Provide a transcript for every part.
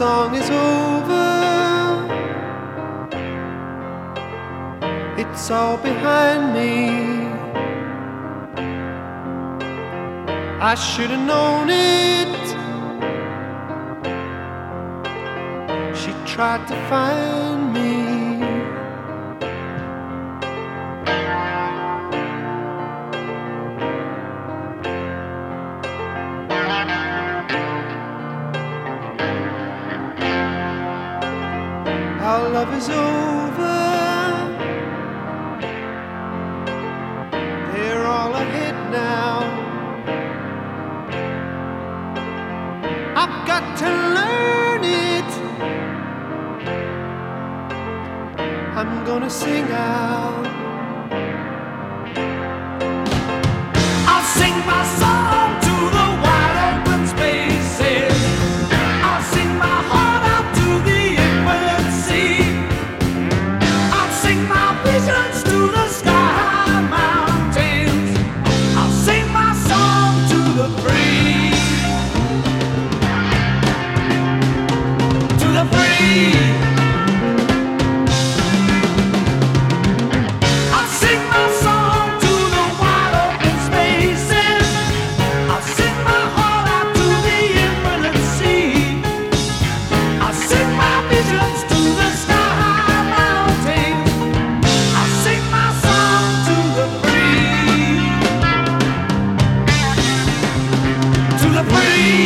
song is over, it's all behind me. I should have known it. She tried to find me. Our love is over. They're all ahead now. I've got to learn it. I'm gonna sing out. I'll sing my song to the wide open spaces. I'll sing my heart out to the infinite sea. I'll sing my visions to the sky mountains. I'll sing my song to the free. To the free. I'll sing my song to the wide open spaces. I'll sing my heart out to the infinite sea. I'll sing my visions to the sky mountains. I'll sing my song to the free. To the free.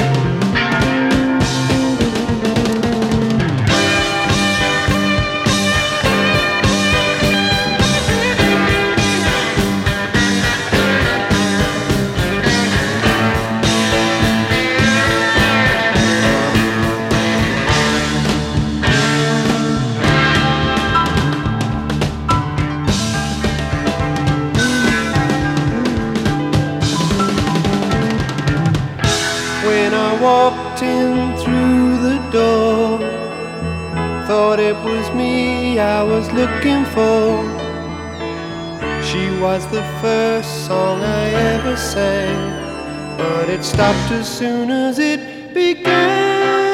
When I walked in through the door, thought it was me I was looking for. She was the first song I ever sang, but it stopped as soon as it began.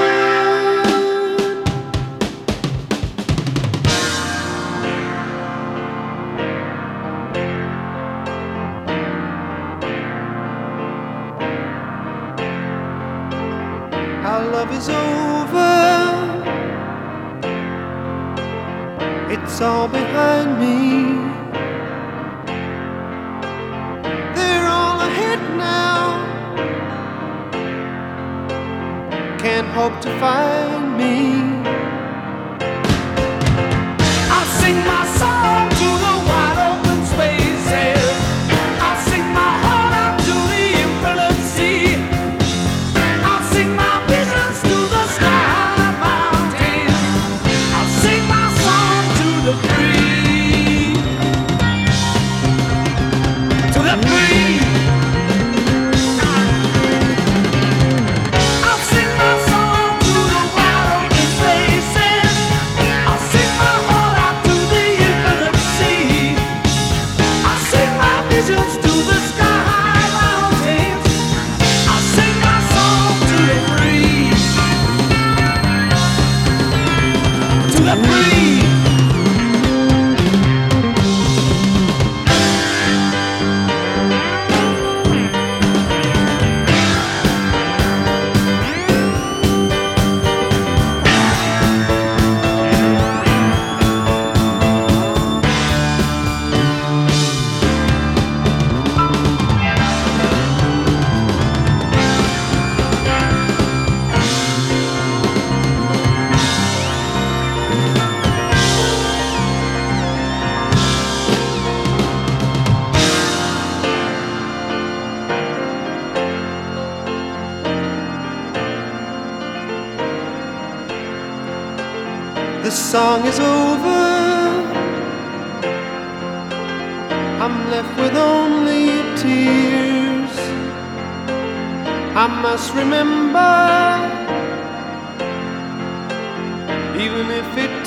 Our love is over, it's all behind me. They're all ahead now, can't hope to find me. I'll sing my song to the wide open spaces. I'll sing my heart out to the infinite sea. I'll sing my visions to the sky mountains. I'll sing my song to the free. To the free. I'll sing my song to the wide open spaces. I'll sing my heart out to the infinite sea. I'll sing my visions to the sky mountains. I'll sing my song to the free. To the free. The song is over, I'm left with only tears. I must remember, even if it